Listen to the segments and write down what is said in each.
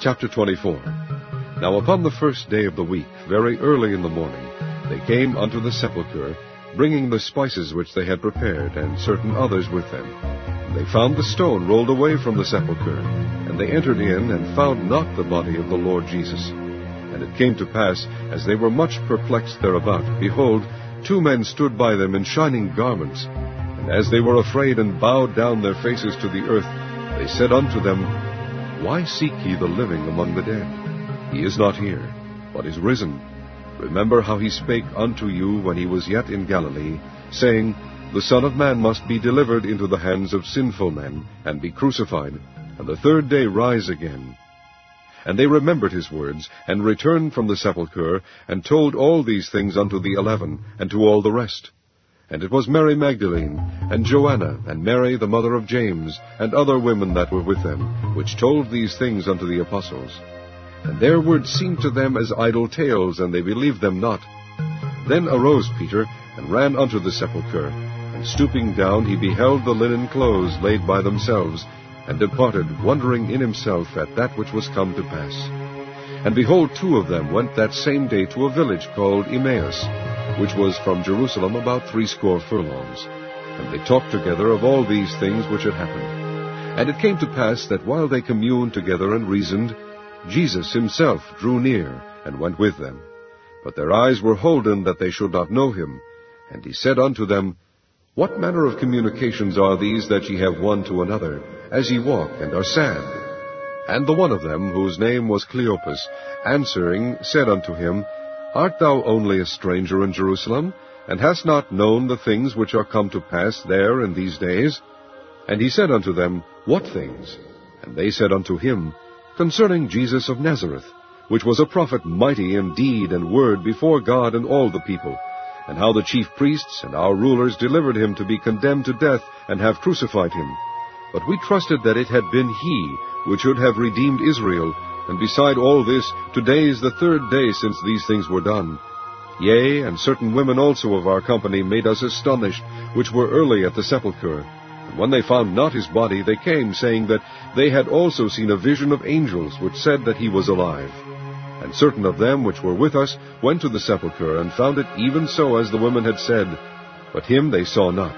Chapter 24. Now upon the first day of the week, very early in the morning, they came unto the sepulchre, bringing the spices which they had prepared, and certain others with them. And they found the stone rolled away from the sepulchre, and they entered in, and found not the body of the Lord Jesus. And it came to pass, as they were much perplexed thereabout, behold, 2 men stood by them in shining garments. And as they were afraid, and bowed down their faces to the earth, they said unto them, Why seek ye the living among the dead? He is not here, but is risen. Remember how he spake unto you when he was yet in Galilee, saying, The Son of Man must be delivered into the hands of sinful men, and be crucified, and the 3rd day rise again. And they remembered his words, and returned from the sepulchre, and told all these things unto the 11, and to all the rest. And it was Mary Magdalene, and Joanna, and Mary the mother of James, and other women that were with them, which told these things unto the apostles. And their words seemed to them as idle tales, and they believed them not. Then arose Peter, and ran unto the sepulchre, and stooping down he beheld the linen clothes laid by themselves, and departed, wondering in himself at that which was come to pass. And behold, 2 of them went that same day to a village called Emmaus, which was from Jerusalem about 80 furlongs. And they talked together of all these things which had happened. And it came to pass that while they communed together and reasoned, Jesus himself drew near, and went with them. But their eyes were holden that they should not know him. And he said unto them, What manner of communications are these that ye have one to another, as ye walk and are sad? And the one of them, whose name was Cleopas, answering, said unto him, Art thou only a stranger in Jerusalem, and hast not known the things which are come to pass there in these days? And he said unto them, What things? And they said unto him, Concerning Jesus of Nazareth, which was a prophet mighty in deed and word before God and all the people, and how the chief priests and our rulers delivered him to be condemned to death, and have crucified him. But we trusted that it had been he which should have redeemed Israel, and beside all this, today is the 3rd day since these things were done. Yea, and certain women also of our company made us astonished, which were early at the sepulchre. And when they found not his body, they came, saying that they had also seen a vision of angels, which said that he was alive. And certain of them which were with us went to the sepulchre, and found it even so as the women had said, but him they saw not.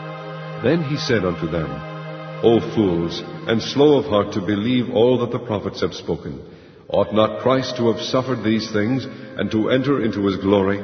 Then he said unto them, O fools, and slow of heart to believe all that the prophets have spoken, ought not Christ to have suffered these things, and to enter into his glory?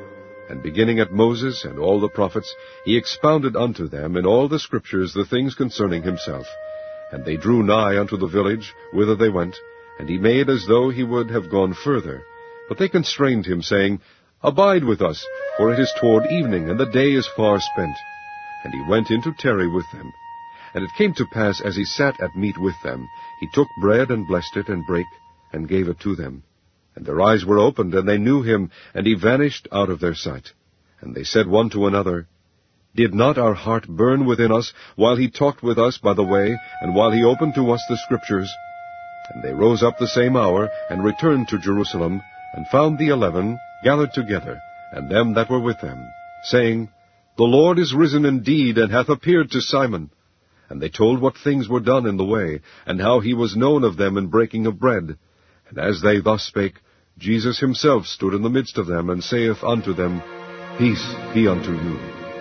And beginning at Moses and all the prophets, he expounded unto them in all the Scriptures the things concerning himself. And they drew nigh unto the village whither they went, and he made as though he would have gone further. But they constrained him, saying, Abide with us, for it is toward evening, and the day is far spent. And he went in to tarry with them. And it came to pass, as he sat at meat with them, he took bread, and blessed it, and brake, and gave it to them. And their eyes were opened, and they knew him, and he vanished out of their sight. And they said one to another, Did not our heart burn within us, while he talked with us by the way, and while he opened to us the Scriptures? And they rose up the same hour, and returned to Jerusalem, and found the 11 gathered together, and them that were with them, saying, The Lord is risen indeed, and hath appeared to Simon. And they told what things were done in the way, and how he was known of them in breaking of bread. And as they thus spake, Jesus himself stood in the midst of them, and saith unto them, Peace be unto you.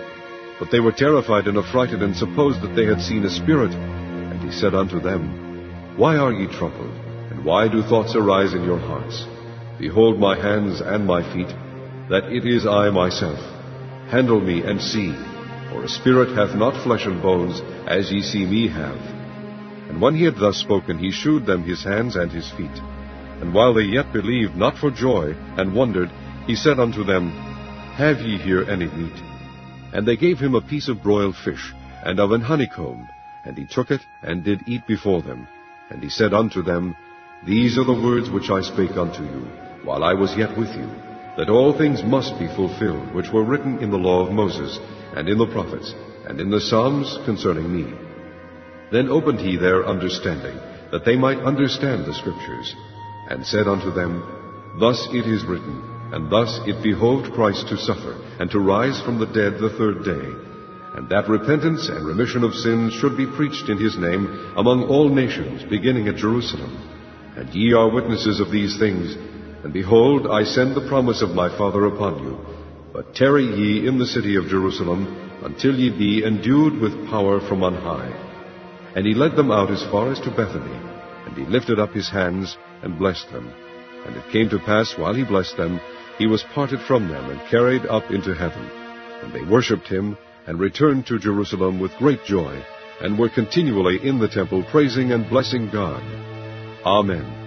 But they were terrified and affrighted, and supposed that they had seen a spirit. And he said unto them, Why are ye troubled, and why do thoughts arise in your hearts? Behold my hands and my feet, that it is I myself. Handle me and see, for a spirit hath not flesh and bones, as ye see me have. And when he had thus spoken, he shewed them his hands and his feet. And while they yet believed not for joy, and wondered, he said unto them, Have ye here any meat? And they gave him a piece of broiled fish, and of an honeycomb. And he took it, and did eat before them. And he said unto them, These are the words which I spake unto you, while I was yet with you, that all things must be fulfilled, which were written in the law of Moses, and in the prophets, and in the Psalms concerning me. Then opened he their understanding, that they might understand the Scriptures, and said unto them, Thus it is written, and thus it behoved Christ to suffer, and to rise from the dead the 3rd day, and that repentance and remission of sins should be preached in his name among all nations, beginning at Jerusalem. And ye are witnesses of these things. And behold, I send the promise of my Father upon you. But tarry ye in the city of Jerusalem, until ye be endued with power from on high. And he led them out as far as to Bethany. And he lifted up his hands, and blessed them. And it came to pass, while he blessed them, he was parted from them, and carried up into heaven. And they worshipped him, and returned to Jerusalem with great joy, and were continually in the temple praising and blessing God. Amen.